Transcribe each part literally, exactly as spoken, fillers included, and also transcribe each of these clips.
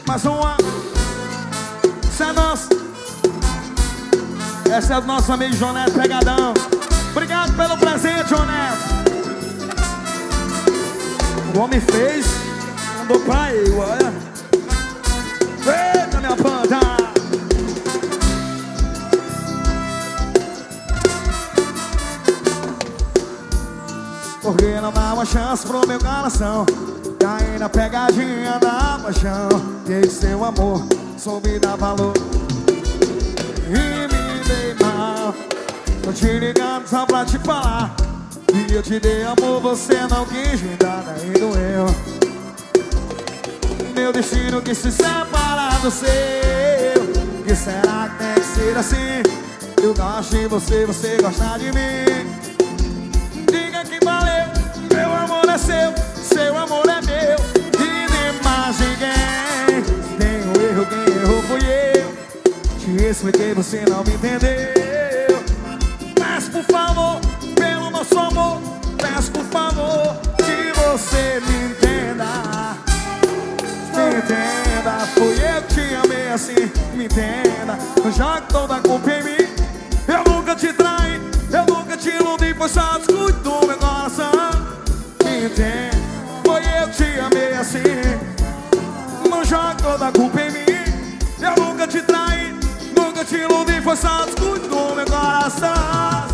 Mais uma. Essa é nossa. Essa é do nosso amigo João Neto Pegadão. Obrigado pelo presente, João Neto. O homem fez, mandou pra ele, olha. Eita, minha banda. Porque não dá uma chance pro meu coração cair na pegadinha da paixão. Que seu amor soube dar valor e me dei mal. Tô te ligando só pra te falar que eu te dei amor, você não quis me dar, daí doeu. Meu destino quis se separar do seu. Que será que tem que ser assim? Eu gosto de você, você gosta de mim. Diga que valeu, meu amor é seu, seu amor é meu e de mais ninguém. Tem um erro, quem errou fui eu. Te expliquei, você não me entendeu. Mas por favor, pelo nosso amor, peço por favor que você me entenda. Me entenda, fui eu que te amei assim, me entenda. Não jogue toda a culpa em mim. Eu nunca te traí, eu nunca te iludi, foi só descuido do meu coração. Me entenda, foi eu que te amei assim. Não jogue toda a culpa em mim. Eu nunca te traí, nunca te iludi, foi só descuido do meu coração.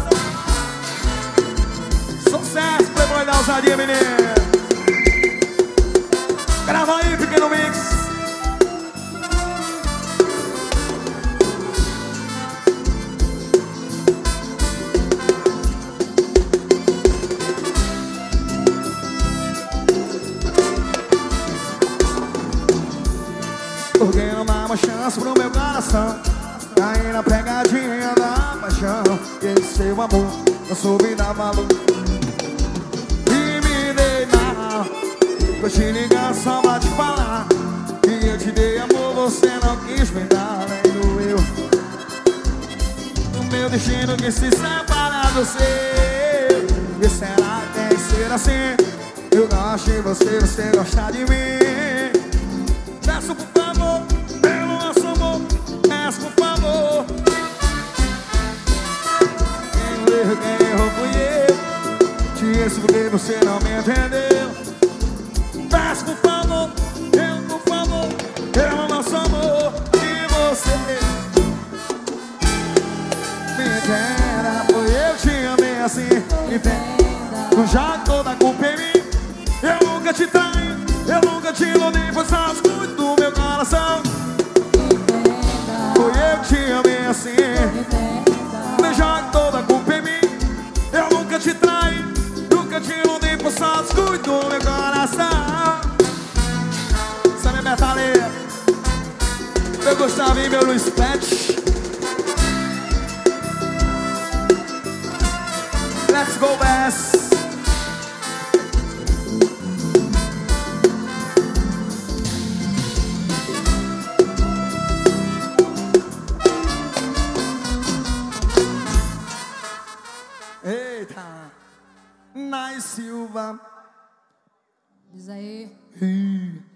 Sucesso, Playboy da ousadia, menino. Grava aí, pequeno mix. Porque não dá uma chance pro meu coração cair na pegadinha da paixão. Que seu amor não soube dar valor e me dei mal. Tô te ligando só pra te falar que eu te dei amor, você não quis me dar, nem doeu. O meu destino quis se separar do seu. E será que tem que ser assim? Eu gosto de você, você gosta de mim. Peço por favor, pelo nosso amor, peço por favor. Quem errou, quem errou fui eu. Te expliquei, você não me entendeu. Peço por favor, eu por favor, pelo nosso amor, que você me entenda. Foi eu que te amei assim, me entenda. Não jogue toda a culpa em mim. Eu nunca te traí, eu nunca te iludi, foi só descuido do meu coração. Foi eu que te amei assim. Não jogue toda a culpa em mim. Eu nunca te traí, nunca te iludi, foi só descuido do meu coração. Sabe, metaleira, meu Gustavo e meu Luiz Pet. Let's go, Bass. Eita, Nai Silva. Diz aí. Ih.